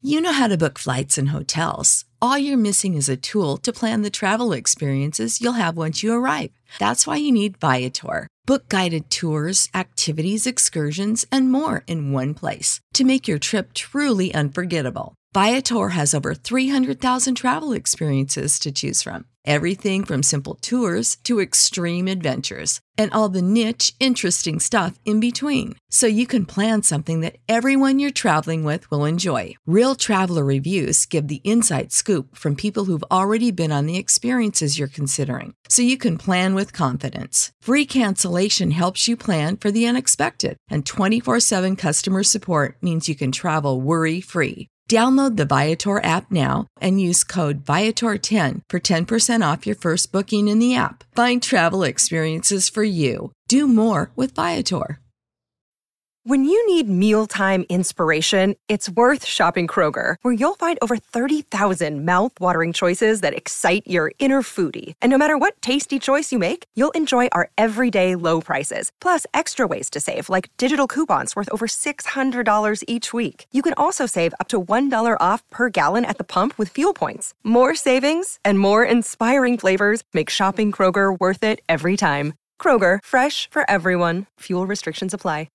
You know how to book flights and hotels. All you're missing is a tool to plan the travel experiences you'll have once you arrive. That's why you need Viator. Book guided tours, activities, excursions, and more in one place to make your trip truly unforgettable. Viator has over 300,000 travel experiences to choose from. Everything from simple tours to extreme adventures and all the niche, interesting stuff in between. So you can plan something that everyone you're traveling with will enjoy. Real traveler reviews give the inside scoop from people who've already been on the experiences you're considering. So you can plan with confidence. Free cancellation helps you plan for the unexpected. And 24/7 customer support means you can travel worry-free. Download the Viator app now and use code Viator10 for 10% off your first booking in the app. Find travel experiences for you. Do more with Viator. When you need mealtime inspiration, it's worth shopping Kroger, where you'll find over 30,000 mouth-watering choices that excite your inner foodie. And no matter what tasty choice you make, you'll enjoy our everyday low prices, plus extra ways to save, like digital coupons worth over $600 each week. You can also save up to $1 off per gallon at the pump with fuel points. More savings and more inspiring flavors make shopping Kroger worth it every time. Kroger, fresh for everyone. Fuel restrictions apply.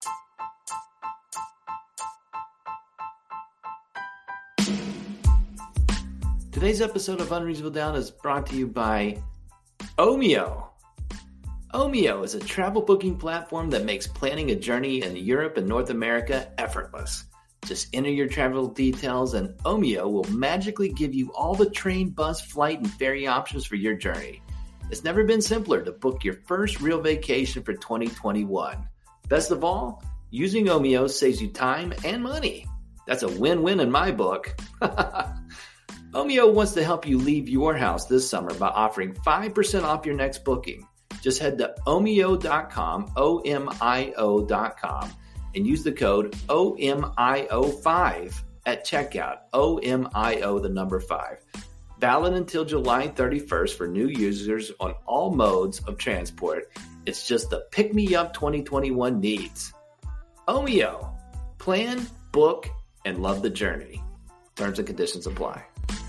Today's episode of Unreasonable Doubt is brought to you by Omio. Omio is a travel booking platform that makes planning a journey in Europe and North America effortless. Just enter your travel details and Omio will magically give you all the train, bus, flight, and ferry options for your journey. It's never been simpler to book your first real vacation for 2021. Best of all, using Omio saves you time and money. That's a win-win in my book. Omio wants to help you leave your house this summer by offering 5% off your next booking. Just head to omio.com, OMIO.com, and use the code OMIO5 at checkout, OMIO, the number 5. Valid until July 31st for new users on all modes of transport. It's just the pick-me-up 2021 needs. Omio. Plan, book, and love the journey. Terms and conditions apply.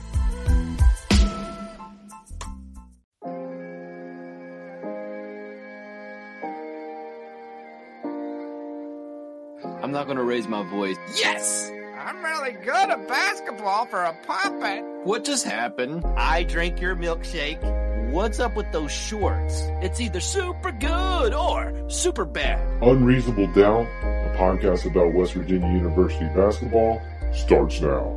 I'm not going to raise my voice. Yes! I'm really good at basketball for a puppet. What just happened? I drink your milkshake. What's up with those shorts? It's either super good or super bad. Unreasonable Doubt, a podcast about West Virginia University basketball, starts now.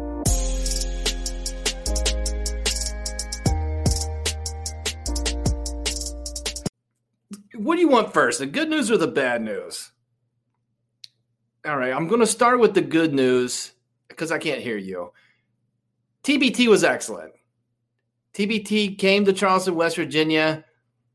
What do you want first, the good news or the bad news? All right, I'm going to start with the good news because I can't hear you. TBT was excellent. TBT came to Charleston, West Virginia.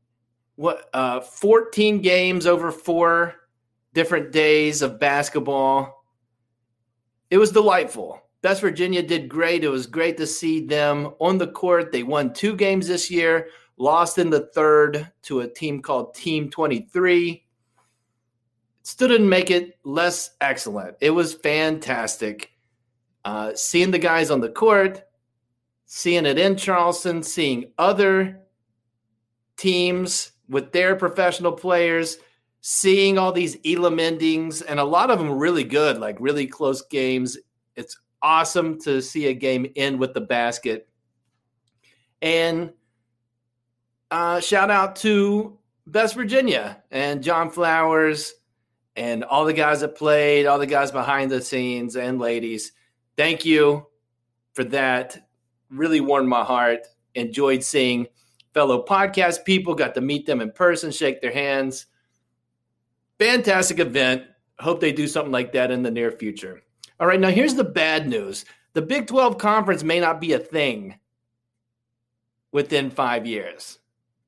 14 games over 4 different days of basketball. It was delightful. West Virginia did great. It was great to see them on the court. They won 2 games this year, lost in the third to a team called Team 23. Still didn't make it less excellent. It was fantastic. Seeing the guys on the court, seeing it in Charleston, seeing other teams with their professional players, seeing all these Elam endings, and a lot of them really good, like really close games. It's awesome to see a game end with the basket. And shout out to West Virginia and John Flowers and all the guys that played, all the guys behind the scenes and ladies. Thank you for that. Really warmed my heart. Enjoyed seeing fellow podcast people. Got to meet them in person, shake their hands. Fantastic event. Hope they do something like that in the near future. All right, now here's the bad news. The Big 12 Conference may not be a thing within 5 years.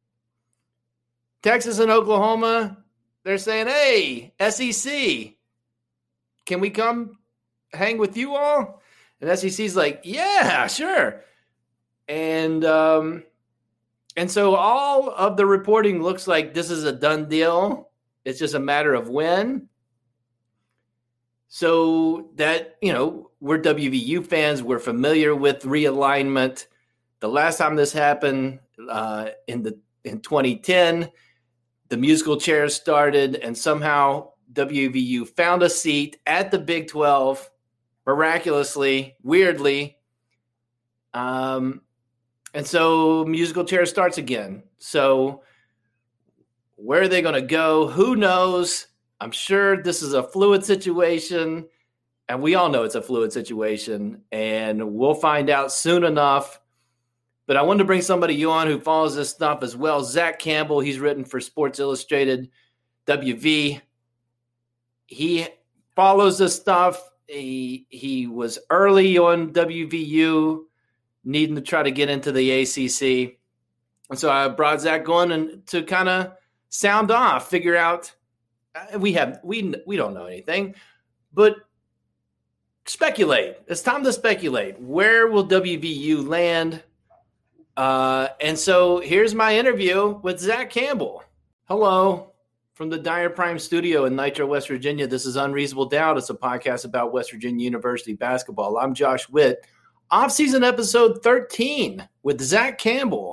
Texas and Oklahoma, they're saying, hey, SEC, can we come hang with you all? And SEC's like, yeah, sure. And so all of the reporting looks like this is a done deal. It's just a matter of when. So that, we're WVU fans. We're familiar with realignment. The last time this happened in 2010, the musical chairs started, and somehow WVU found a seat at the Big 12, miraculously, weirdly. And so musical chair starts again. So where are they going to go? Who knows? I'm sure this is a fluid situation, and we all know it's a fluid situation, and we'll find out soon enough. But I wanted to bring somebody on who follows this stuff as well. Zach Campbell, he's written for Sports Illustrated WV. He follows this stuff. He was early on WVU, needing to try to get into the ACC. And so I brought Zach on and to kind of sound off, figure out. We don't know anything, but speculate. It's time to speculate. Where will WVU land? And so here's my interview with Zach Campbell. Hello from the Dyer Prime studio in Nitro, West Virginia. This is Unreasonable Doubt. It's a podcast about West Virginia University basketball. I'm Josh Witt. Off-season episode 13 with Zach Campbell.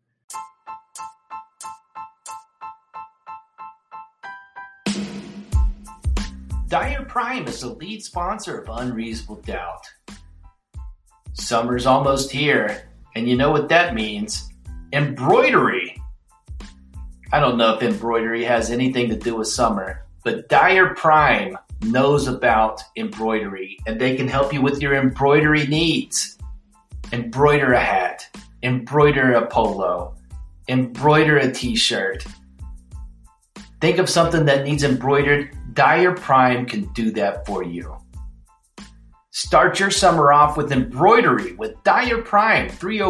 Dyer Prime is the lead sponsor of Unreasonable Doubt. Summer's almost here, and you know what that means. Embroidery. I don't know if embroidery has anything to do with summer, but Dyer Prime knows about embroidery, and they can help you with your embroidery needs. Embroider a hat, embroider a polo, embroider a t-shirt. Think of something that needs embroidered. Dyer Prime can do that for you. Start your summer off with embroidery with Dyer Prime,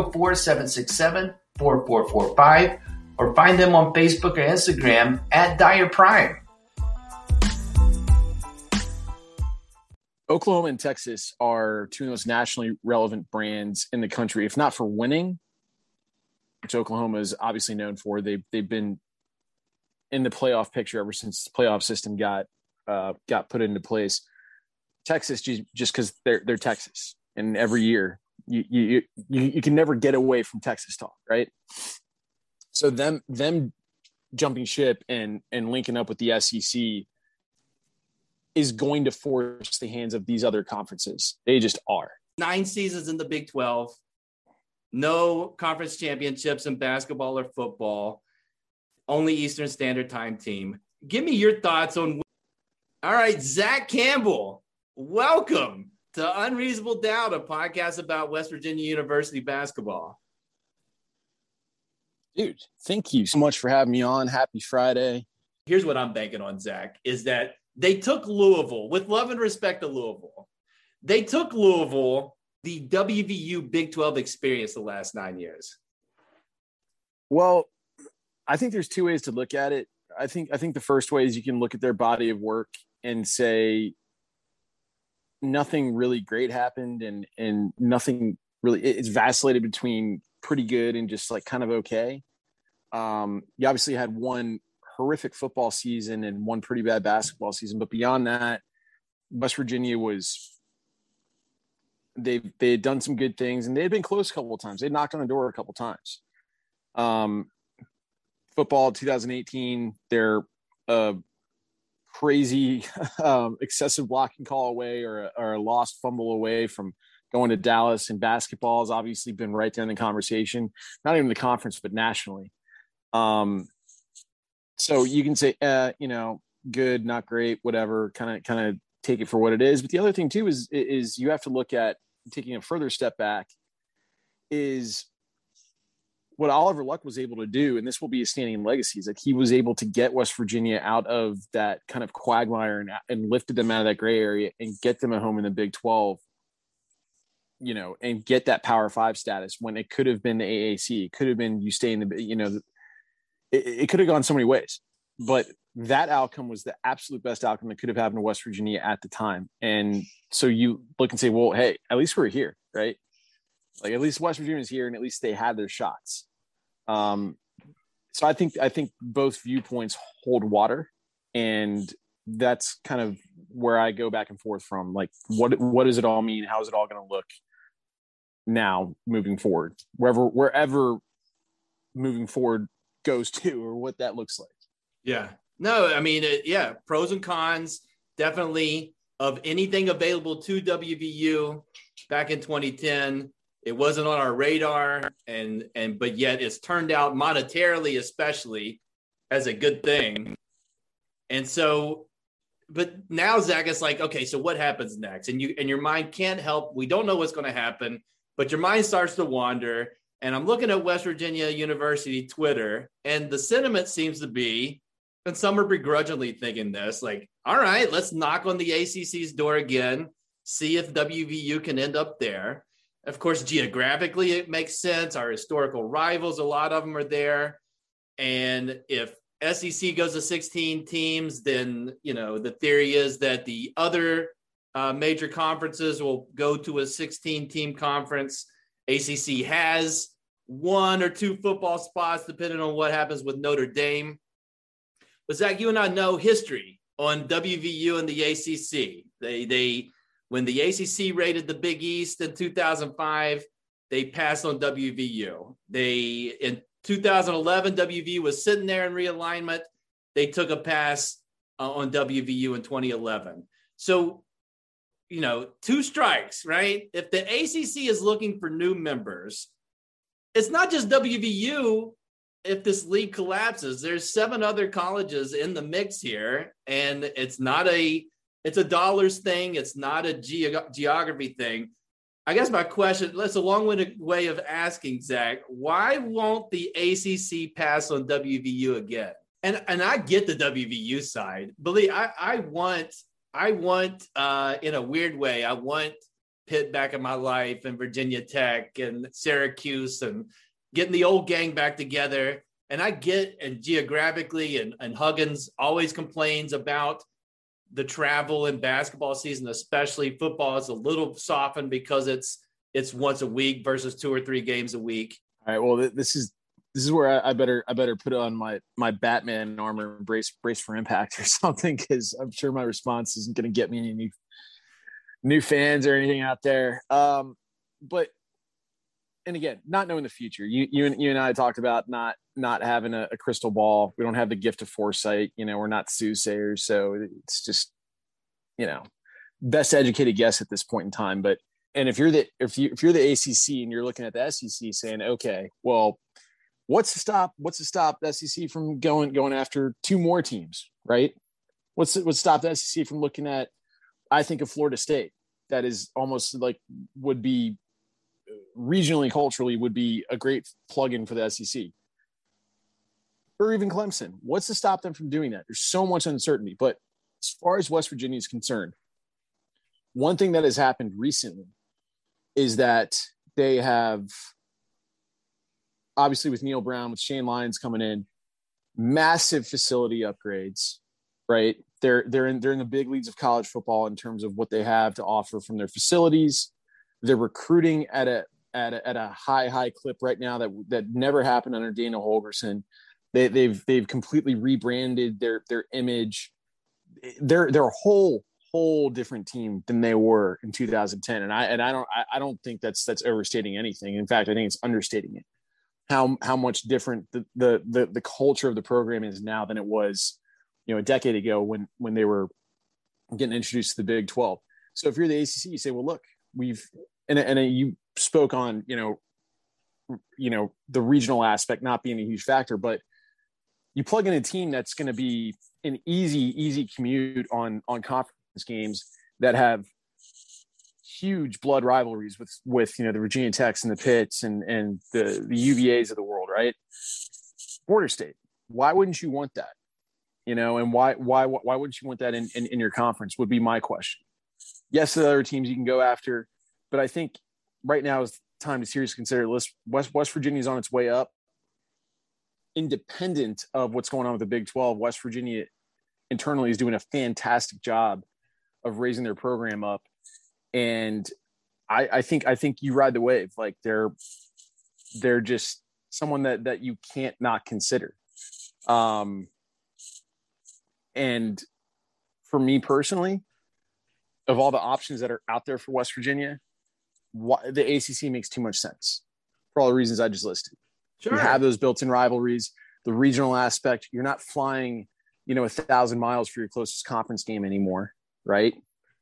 304-767-4445, or find them on Facebook or Instagram at Dyer Prime. Oklahoma and Texas are two of the most nationally relevant brands in the country, if not for winning, which Oklahoma is obviously known for. They've been in the playoff picture ever since the playoff system got put into place. Texas, just because they're Texas, and every year you can never get away from Texas talk, right? So them jumping ship and linking up with the SEC is going to force the hands of these other conferences. They just are. 9 seasons in the Big 12, no conference championships in basketball or football. Only Eastern Standard Time team. Give me your thoughts on. All right, Zach Campbell, welcome to Unreasonable Doubt, a podcast about West Virginia University basketball. Dude, thank you so much for having me on. Happy Friday. Here's what I'm banking on, Zach, is that they took Louisville, with love and respect to Louisville. They took Louisville, the WVU Big 12 experience the last 9 years. Well, I think there's two ways to look at it. I think the first way is you can look at their body of work and say nothing really great happened and nothing really, it's vacillated between pretty good and just like kind of okay. You obviously had one horrific football season and one pretty bad basketball season, but beyond that, West Virginia they had done some good things, and they had been close a couple of times. They knocked on the door a couple of times. Football 2018, they're a crazy excessive blocking call away or a lost fumble away from going to Dallas, and basketball has obviously been right there in the conversation, not even the conference, but nationally. So you can say, good, not great, whatever, kind of take it for what it is. But the other thing too is you have to look at, taking a further step back, is what Oliver Luck was able to do, and this will be a standing legacy, is that he was able to get West Virginia out of that kind of quagmire and lifted them out of that gray area and get them at home in the Big 12, and get that Power 5 status when it could have been the AAC. It could have been you stay in the, it could have gone so many ways. But that outcome was the absolute best outcome that could have happened to West Virginia at the time. And so you look and say, well, hey, at least we're here, right? Like, at least West Virginia's here, and at least they had their shots. So I think both viewpoints hold water, and that's kind of where I go back and forth from. Like, what does it all mean? How is it all going to look now moving forward, wherever moving forward goes to, or what that looks like? Yeah. No, I mean, pros and cons, definitely, of anything available to WVU back in 2010. It wasn't on our radar, but yet it's turned out monetarily, especially, as a good thing. And so, but now, Zach, it's like, okay, so what happens next? And your mind can't help. We don't know what's going to happen, but your mind starts to wander. And I'm looking at West Virginia University Twitter, and the sentiment seems to be, and some are begrudgingly thinking this, like, all right, let's knock on the ACC's door again, see if WVU can end up there. Of course, geographically, it makes sense. Our historical rivals, a lot of them are there. And if SEC goes to 16 teams, then, the theory is that the other major conferences will go to a 16-team conference. ACC has 1 or 2 football spots, depending on what happens with Notre Dame. But Zach, you and I know history on WVU and the ACC. When the ACC raided the Big East in 2005, they passed on WVU. In 2011, WVU was sitting there in realignment. They took a pass on WVU in 2011. So, 2 strikes, right? If the ACC is looking for new members, it's not just WVU. If this league collapses, there's 7 other colleges in the mix here, and it's a dollars thing. It's not a geography thing. I guess my question, that's a long-winded way of asking, Zach, why won't the ACC pass on WVU again? And I get the WVU side. Believe I want in a weird way, I want Pitt back in my life, and Virginia Tech and Syracuse, and getting the old gang back together. And I get, and geographically, and Huggins always complains about the travel in basketball season, especially football, is a little softened because it's once a week versus 2 or 3 games a week. All right. Well, this is where I better put on my Batman armor and brace for impact or something, because I'm sure my response isn't going to get me any new fans or anything out there. But, and again, not knowing the future, you and I talked about not having a crystal ball. We don't have the gift of foresight. We're not soothsayers. So it's just, best educated guess at this point in time. But, and if you're the ACC and you're looking at the SEC saying, okay, well, what's to stop the SEC from going after 2 more teams, right? What's stop the SEC from looking at, I think, of Florida State, that is almost like would be regionally, culturally, would be a great plug-in for the SEC. Or even Clemson. What's to stop them from doing that? There's so much uncertainty. But as far as West Virginia is concerned, one thing that has happened recently is that they have, obviously with Neil Brown, with Shane Lyons coming in, massive facility upgrades, right? They're in the big leagues of college football in terms of what they have to offer from their facilities. They're recruiting at a high clip right now that never happened under Dana Holgorsen. They've completely rebranded their image. They're a whole different team than they were in 2010. And I don't think that's overstating anything. In fact, I think it's understating it. How much different the culture of the program is now than it was, a decade ago when they were getting introduced to the Big 12. So if you're the ACC, you say, well, look, you spoke on, the regional aspect not being a huge factor, but you plug in a team that's going to be an easy commute on conference games that have huge blood rivalries with the Virginia Techs and the Pitts and the UVAs of the world, right? Border State. Why wouldn't you want that? And why wouldn't you want that in your conference would be my question. Yes, there are other teams you can go after, but I think right now is time to seriously consider West Virginia is on its way up. Independent of what's going on with the Big 12, West Virginia internally is doing a fantastic job of raising their program up. And I think you ride the wave. Like they're just someone that you can't not consider. And for me personally, of all the options that are out there for West Virginia, the ACC makes too much sense for all the reasons I just listed. Sure. You have those built-in rivalries, the regional aspect. You're not flying, 1,000 miles for your closest conference game anymore, right?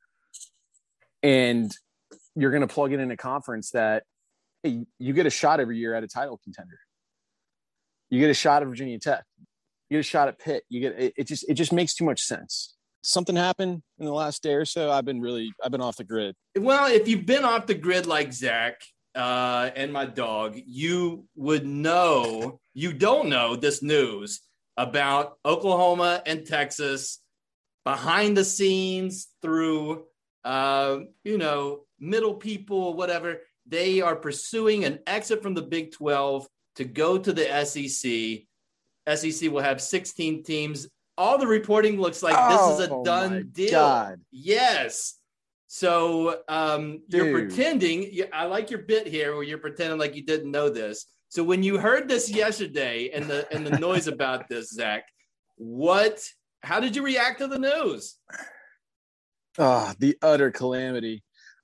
And you're going to plug it in a conference that, hey, you get a shot every year at a title contender. You get a shot at Virginia Tech. You get a shot at Pitt. It just makes too much sense. Something happened in the last day or so. I've been off the grid. Well, if you've been off the grid like Zach and my dog, you would know, you don't know this news about Oklahoma and Texas behind the scenes through, middle people, whatever. They are pursuing an exit from the Big 12 to go to the SEC. SEC will have 16 teams. All the reporting looks like this is a done deal. God. Yes. So you're pretending. I like your bit here where you're pretending like you didn't know this. So when you heard this yesterday and the noise about this, Zach, how did you react to the news? The utter calamity.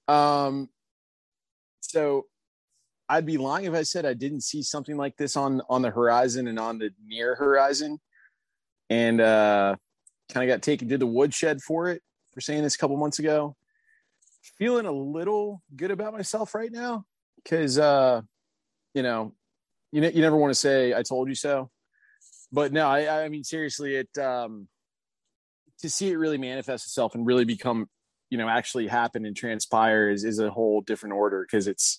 So I'd be lying if I said I didn't see something like this on the horizon and on the near horizon. And kind of got taken to the woodshed for saying this a couple months ago. Feeling a little good about myself right now because, you never want to say I told you so. But no, I mean, seriously, to see it really manifest itself and really become, actually happen and transpire is a whole different order because it's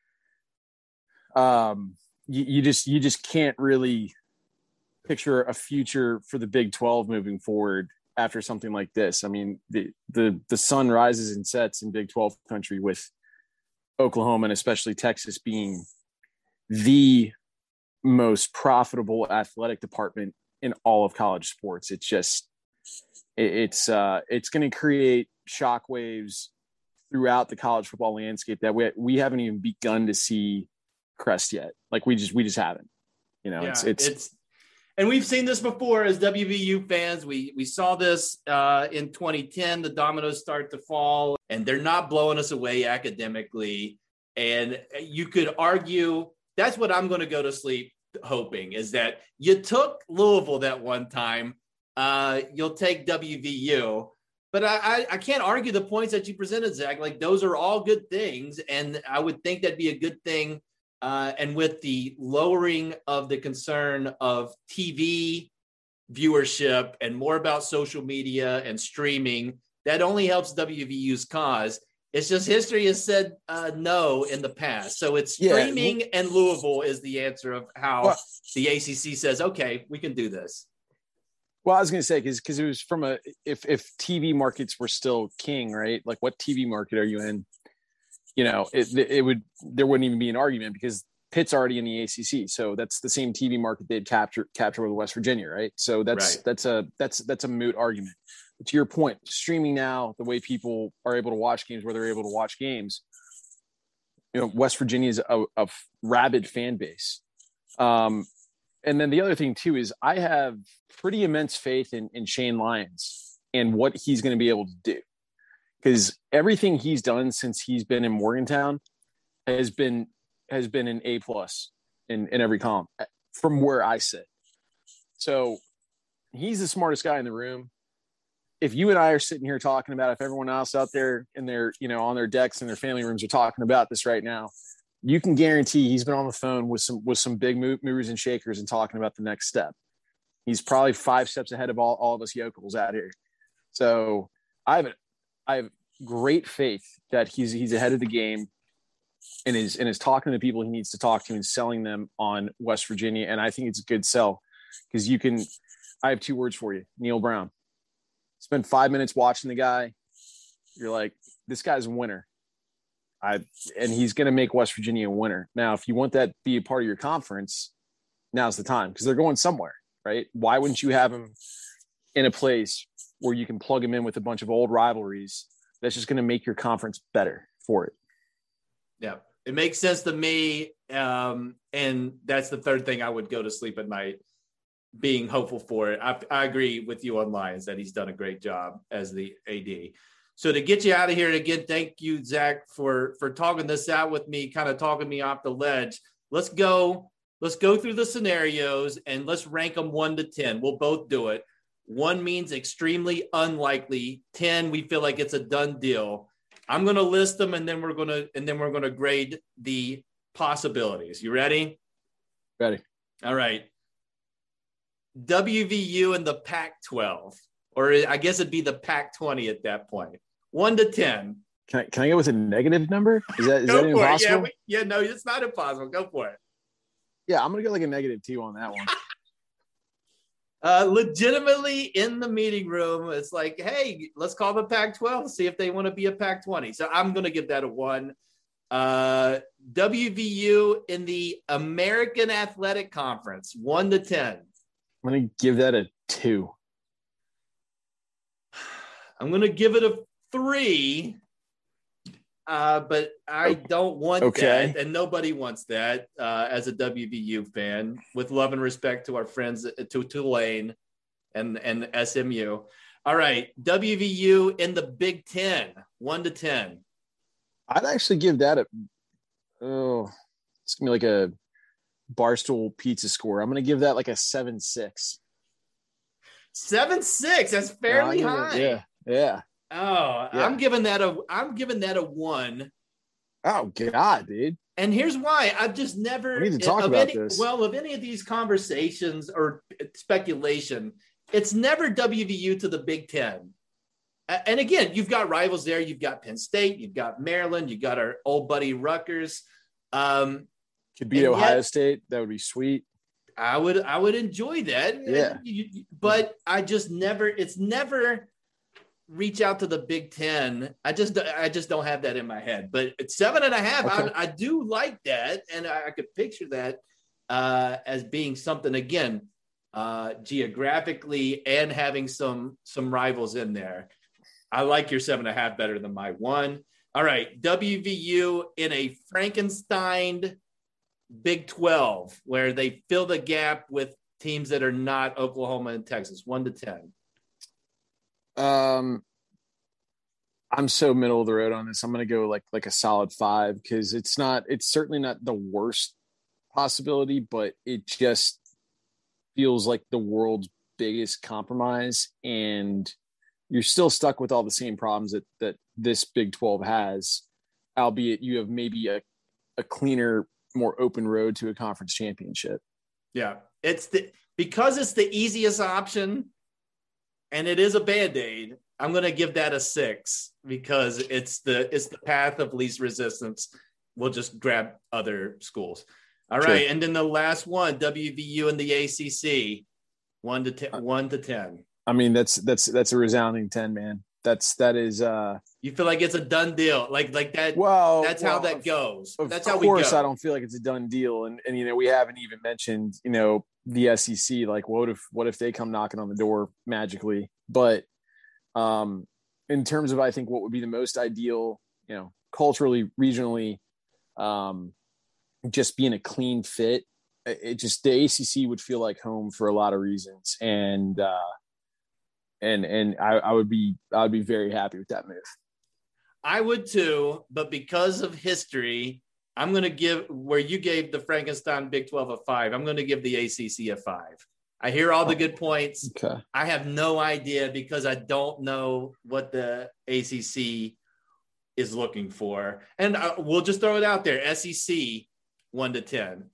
you just can't really picture a future for the Big 12 moving forward after something like this. I mean, the sun rises and sets in Big 12 country with Oklahoma and especially Texas being the most profitable athletic department in all of college sports. It's just, it's going to create shockwaves throughout the college football landscape that we haven't even begun to see crest yet. Like we just haven't, it's and we've seen this before as WVU fans. We saw this in 2010, the dominoes start to fall and they're not blowing us away academically. And you could argue that's what I'm going to go to sleep hoping is that you took Louisville that one time. You'll take WVU, but I can't argue the points that you presented, Zach. Like those are all good things. And I would think that'd be a good thing. And with the lowering of the concern of TV viewership and more about social media and streaming, that only helps WVU's cause. It's just history has said no in the past. So it's streaming and Louisville is the answer of how the ACC says, okay, we can do this. Well, I was going to say, because it was from if TV markets were still king, right? Like what TV market are you in? There wouldn't even be an argument because Pitt's already in the ACC. So that's the same TV market they'd capture with West Virginia. Right. So that's a moot argument. But to your point, streaming now, the way people are able to watch games, where they're able to watch games, West Virginia is a rabid fan base. And then the other thing too, is I have pretty immense faith in Shane Lyons and what he's going to be able to do. Because everything he's done since he's been in Morgantown has been an A+ in every column from where I sit. So he's the smartest guy in the room. If you and I are sitting here talking about, if everyone else out there in their, on their decks and their family rooms are talking about this right now, you can guarantee he's been on the phone with some big movers and shakers and talking about the next step. He's probably 5 steps ahead of all of us yokels out here. So I have great faith that he's ahead of the game and is talking to the people he needs to talk to and selling them on West Virginia. And I think it's a good sell because I have 2 words for you. Neil Brown. Spend 5 minutes watching the guy. You're like, this guy's a winner. And he's going to make West Virginia a winner. Now, if you want that to be a part of your conference, now's the time because they're going somewhere, right? Why wouldn't you have him in a place where you can plug him in with a bunch of old rivalries that's just going to make your conference better for it? Yeah, it makes sense to me. And that's the third thing I would go to sleep at night, being hopeful for it. I agree with you on Lyons that he's done a great job as the AD. So to get you out of here again, thank you, Zach, for talking this out with me, kind of talking me off the ledge. Let's go through the scenarios and let's rank them 1 to 10. We'll both do it. 1 means extremely unlikely. 10, we feel like it's a done deal. I'm going to list them and then we're going to grade the possibilities. You ready? Ready. All right. WVU and the Pac-12, or I guess it'd be the Pac-20 at that point. 1 to 10. Can I go with a negative number? Is that impossible? No, it's not impossible. Go for it. Yeah, I'm gonna go like a -2 on that one. Legitimately in the meeting room, it's like, hey, let's call the Pac-12, see if they want to be a Pac-20. So I'm gonna give that a 1. WVU in the American Athletic Conference, 1 to 10. I'm gonna give that a 2. I'm gonna give it a 3. But I don't want that, and nobody wants that as a WVU fan, with love and respect to our friends to Tulane and SMU. All right, WVU in the Big Ten, 1 to 10. I'd actually give that it's gonna be like a Barstool Pizza score. I'm gonna give that like a 7.6. 7.6. That's fairly high. Yeah. Oh, yeah. I'm giving that a 1. Oh God, dude. And here's why. I've just never we need to talk about this. Well, of any of these conversations or speculation, it's never WVU to the Big Ten. And again, you've got rivals there. You've got Penn State, you've got Maryland, you've got our old buddy Rutgers. Could beat Ohio State. That would be sweet. I would enjoy that. Yeah. But it's never reach out to the Big Ten. I just don't have that in my head. But it's 7.5. Okay. I do like that, and I could picture that as being something, again, geographically and having some rivals in there. I like your 7.5 better than my 1. All right, WVU in a Frankenstein Big 12, where they fill the gap with teams that are not Oklahoma and Texas. 1 to 10. I'm so middle of the road on this. I'm going to go like a solid 5, because it's certainly not the worst possibility, but it just feels like the world's biggest compromise, and you're still stuck with all the same problems that this Big 12 has, albeit you have maybe a cleaner, more open road to a conference championship. Yeah, because it's the easiest option and it is a Band-Aid. I'm going to give that a 6, because it's the path of least resistance. We'll just grab other schools. All right. Sure. And then the last one, WVU and the ACC, 1 to 10. 1 to 10. I mean, that's a resounding 10, man. That is. You feel like it's a done deal, like that. Well, that's how that goes. That's how we go. Of course, I don't feel like it's a done deal, and we haven't even mentioned the SEC. Like, what if they come knocking on the door magically? But in terms of, I think, what would be the most ideal, culturally, regionally, just being a clean fit, the ACC would feel like home for a lot of reasons, and I would be very happy with that move. I would too, but because of history, I'm going to give, where you gave the Frankenstein Big 12 a 5, I'm going to give the ACC a 5. I hear all the good points. Okay. I have no idea, because I don't know what the ACC is looking for. And we'll just throw it out there. SEC, 1 to 10.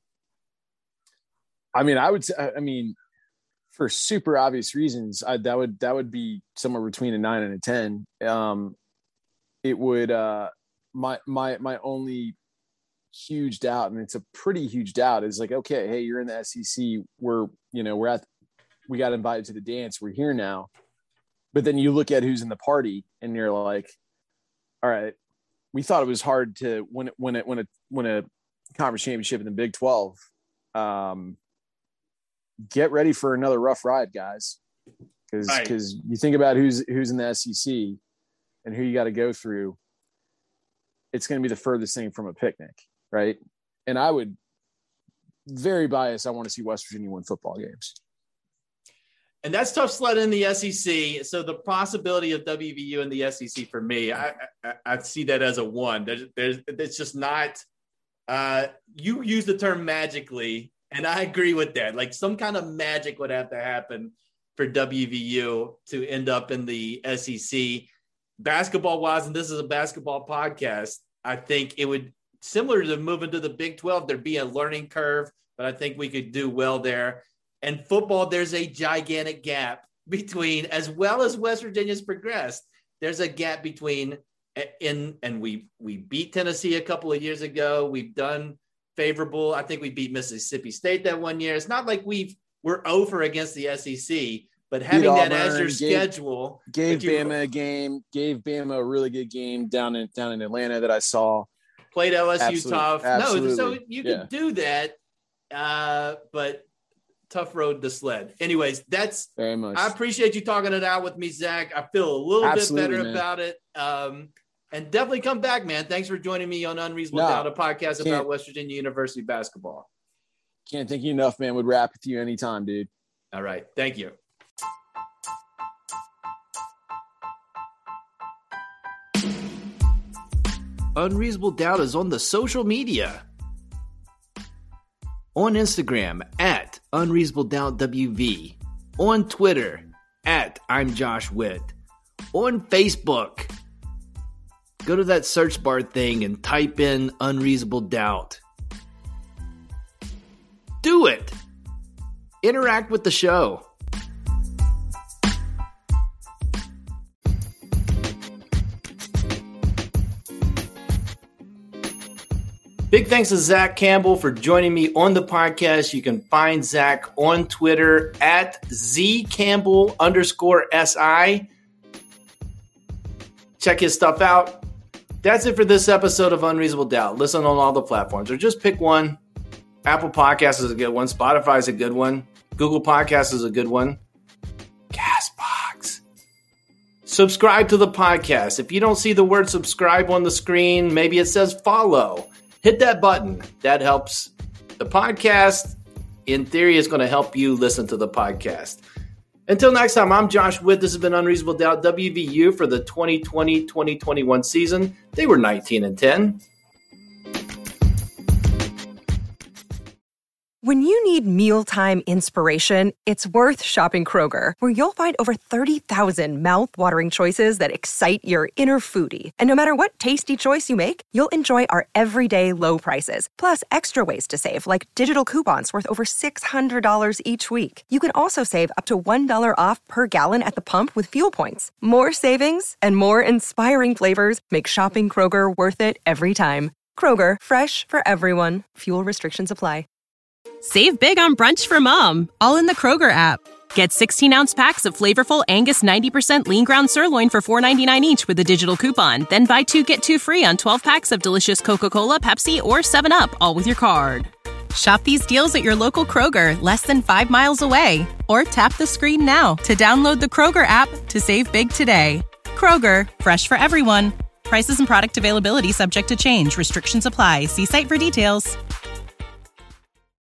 I mean, I would say, for super obvious reasons, that would be somewhere between a 9 and a 10. It would, my only huge doubt, and it's a pretty huge doubt, is like, okay, hey, you're in the SEC. We got invited to the dance. We're here now. But then you look at who's in the party, and you're like, all right, we thought it was hard to win a conference championship in the Big 12. Get ready for another rough ride, guys. Because you think about who's in the SEC and who you got to go through. It's going to be the furthest thing from a picnic, right? And I would, very biased, I want to see West Virginia win football games. And that's tough sledding in the SEC. So the possibility of WVU in the SEC for me, I see that as a 1. It's just not. You use the term magically, and I agree with that. Like some kind of magic would have to happen for WVU to end up in the SEC. Basketball-wise, and this is a basketball podcast, I think it would, similar to moving to the Big 12, there'd be a learning curve, but I think we could do well there. And football, there's a gigantic gap between, as well as West Virginia's progressed, there's a gap between, and we beat Tennessee a couple of years ago. We've done favorable. I think we beat Mississippi State that one year. It's not like we're over against the SEC, but having that as your schedule. Gave Bama a game, gave Bama a really good game down in Atlanta that I saw. Played LSU tough. Absolutely. No, so you can do that, but tough road to sled. Anyways, that's very much. I appreciate you talking it out with me, Zach. I feel a little bit better about it. And definitely come back, man. Thanks for joining me on Unreasonable Doubt, a podcast about West Virginia University basketball. Can't thank you enough, man. Would rap with you anytime, dude. All right. Thank you. Unreasonable Doubt is on the social media. On Instagram at Unreasonable Doubt WV. On Twitter at I'm Josh Witt. On Facebook, go to that search bar thing and type in Unreasonable Doubt. Do it. Interact with the show. Big thanks to Zach Campbell for joining me on the podcast. You can find Zach on Twitter at ZCampbell_SI. Check his stuff out. That's it for this episode of Unreasonable Doubt. Listen on all the platforms, or just pick one. Apple Podcasts is a good one. Spotify is a good one. Google Podcasts is a good one. CastBox. Subscribe to the podcast. If you don't see the word subscribe on the screen, maybe it says follow. Hit that button. That helps the podcast. In theory, it's going to help you listen to the podcast. Until next time, I'm Josh Witt. This has been Unreasonable Doubt WVU for the 2020-2021 season. They were 19-10. When you need mealtime inspiration, it's worth shopping Kroger, where you'll find over 30,000 mouth-watering choices that excite your inner foodie. And no matter what tasty choice you make, you'll enjoy our everyday low prices, plus extra ways to save, like digital coupons worth over $600 each week. You can also save up to $1 off per gallon at the pump with fuel points. More savings and more inspiring flavors make shopping Kroger worth it every time. Kroger, fresh for everyone. Fuel restrictions apply. Save big on brunch for mom, all in the Kroger app. Get 16-ounce packs of flavorful Angus 90% lean ground sirloin for $4.99 each with a digital coupon. Then buy 2, get 2 free on 12 packs of delicious Coca-Cola, Pepsi, or 7-Up, all with your card. Shop these deals at your local Kroger, less than 5 miles away. Or tap the screen now to download the Kroger app to save big today. Kroger, fresh for everyone. Prices and product availability subject to change. Restrictions apply. See site for details.